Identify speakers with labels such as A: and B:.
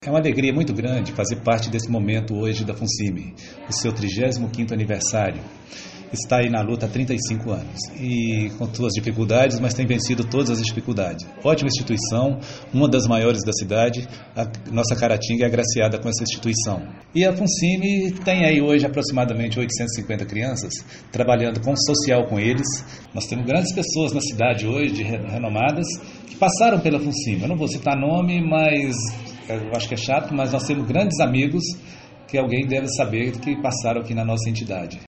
A: É uma alegria muito grande fazer parte desse momento hoje da FUNSIMI, o seu 35º aniversário. Está aí na luta há 35 anos e com suas dificuldades, mas tem vencido todas as dificuldades. Ótima instituição, uma das maiores da cidade, a nossa Caratinga é agraciada com essa instituição. E a FUNSIMI tem aí hoje aproximadamente 850 crianças, trabalhando com social com eles. Nós temos grandes pessoas na cidade hoje, renomadas, que passaram pela FUNSIMI. Eu não vou citar nome, mas eu acho que é chato, mas nós temos grandes amigos que alguém deve saber que passaram aqui na nossa entidade.